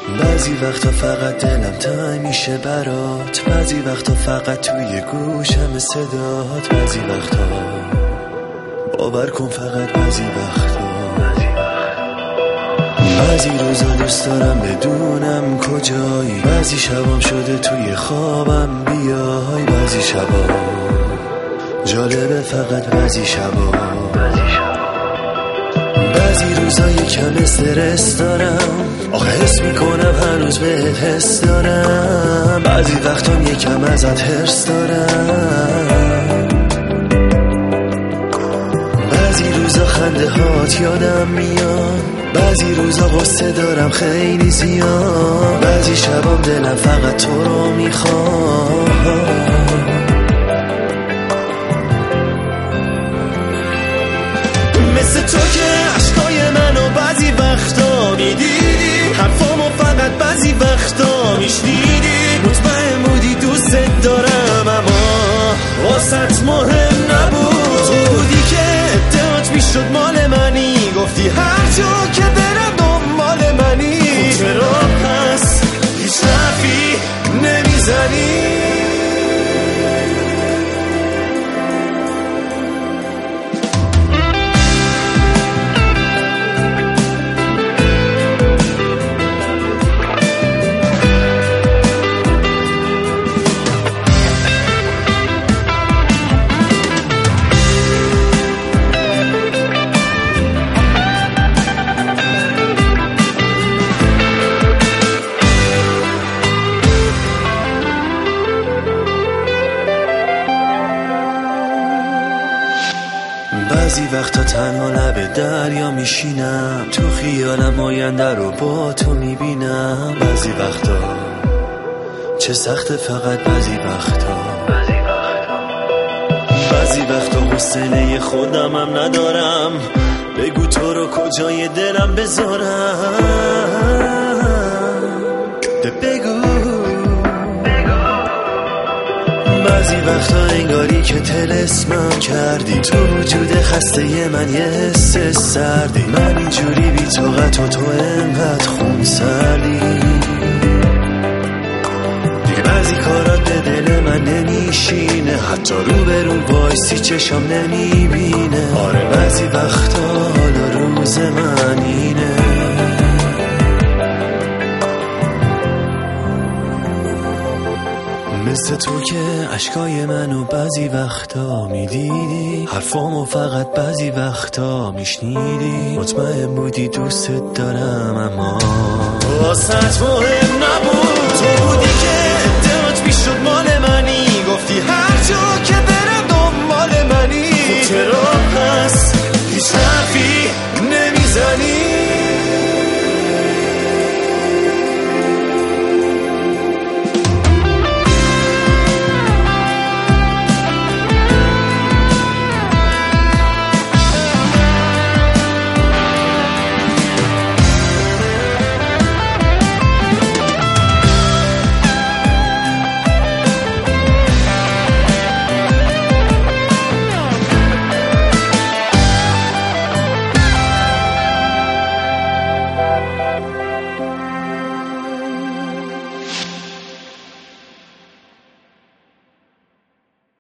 بعضی وقتا فقط دلم تنگ میشه برات، بعضی وقتا فقط توی گوشم صدات، بعضی وقتا باور کن فقط بعضی وقتا، بعضی روزا دوست دارم بدونم کجایی، بعضی شبام شده توی خوابم بیای، بعضی شبا جالبه فقط بعضی شبا، بعضی روزا یکم استرس دارم، آخه حس میکنم هنوز بهت حس دارم، بعضی وقتا یکم ازت حرص دارم، بعضی روزا خنده هات یادم میاد، بعضی روزا غصه دارم خیلی زیاد، بعضی شبام دلم فقط تو رو میخواد، مثل تو که عشقای منو بعضی وقتا میدیدی، حرفامو فقط بعضی وقتا میشنیدی، مطمئن بودی دوست دارم اما واسط مهم نبود، تو بودی که ادعات میشد مال منی، گفتی هر جا که برم دنبال منی، خب چرا پس هیچ حرفی نمیزنی؟ بعضی وقتا تنها لب دریا میشینم، تو خیالم آینده رو با تو میبینم، بعضی وقتا چه سخته فقط بعضی وقتا، بعضی وقتا حوصله خودمم ندارم، بگو تو رو کجای دلم بذارم، بگو بعضی وقتا انگاری که طلسمم کردی، تو وجود خسته من یه حس سردی، من اینجوری بی طاقت و تو انقدر خون سردی، دیگه بعضی کارات به دل من نمیشینه، حتی رو به رو وایسی چشم نمیبینه، آره بعضی وقتا حالا روز من اینه، مثل تو که عشقای منو بعضی وقتا میدیدی، حرفامو فقط بعضی وقتا میشنیدی، مطمئن بودی دوست دارم اما واسط مهم نبود، تو بودی که ادعات میشد مال منی، گفتی هر جا که برم دنبال منی، خب چرا پس هیچ حرفی نمیزنی؟